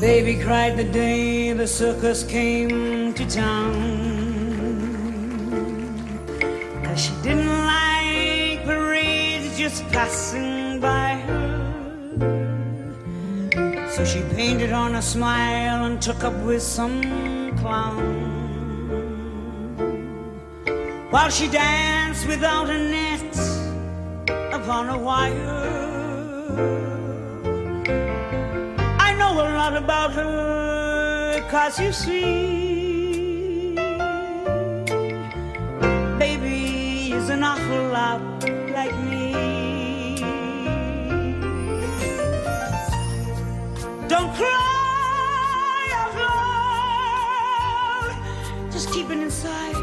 Baby cried the day the circus came to town, 'cause she didn't like parades just passing by her. So she painted on a smile and took up with some clown, while she danced without a net upon a wire. I know a lot about her, 'cause you see, baby is an awful lot like me. Don't cry out loud, just keep it inside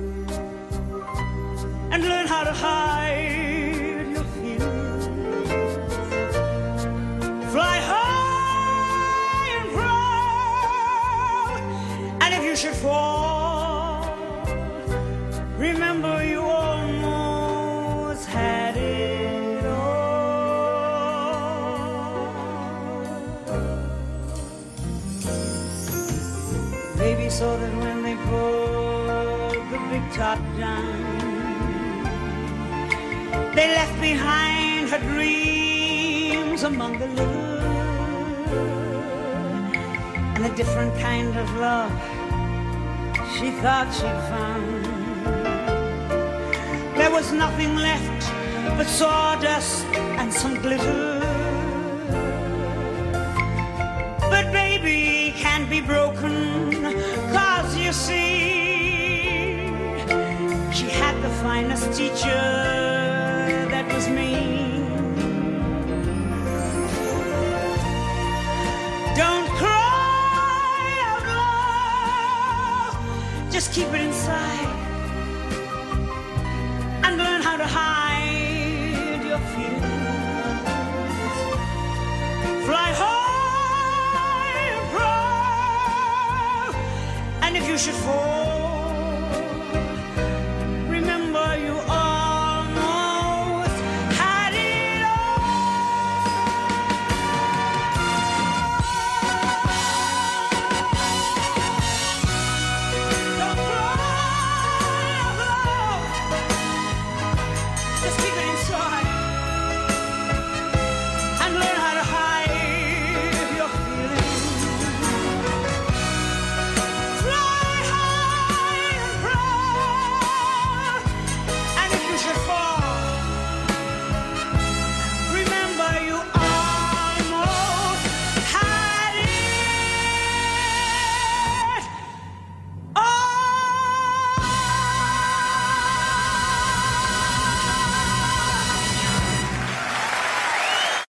and learn how to hide your feelings. Fly high and proud, and if you should fall, remember you almost had it all. Baby saw that when they pulled the big top down, they left behind her dreams among the little, and a different kind of love she thought she'd found. There was nothing left but sawdust and some glitter, but baby can't be broken, 'cause you see, she had the finest teacher, that was me. Don't cry out loud, just keep it inside and learn how to hide your feelings. Fly high and proud, and if you should fall,